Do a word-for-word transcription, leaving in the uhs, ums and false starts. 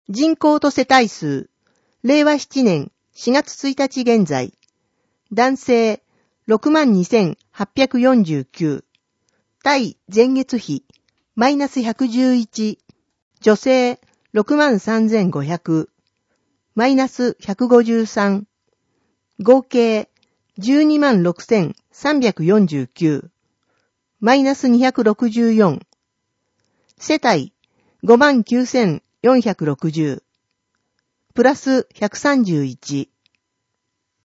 人口と世帯数、れいわななねんしがつついたち現在、男性 ろくまんにせんはっぴゃくよんじゅうきゅう、対前月比マイナスひゃくじゅういち、女性 ろくまんさんぜんごひゃく、マイナスひゃくごじゅうさん、合計 じゅうにまんろくせんさんびゃくよんじゅうきゅう、マイナスにひゃくろくじゅうよん、世帯 ごまんきゅうせんよんひゃくろくじゅう、プラスひゃくさんじゅういち、